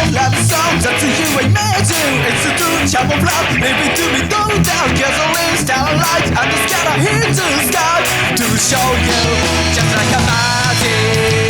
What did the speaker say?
love song that you and me do. It's a true camouflage, maybe to be no doubt. Gasoline, starlight, and the sky hit to the sky to show you just like a magic.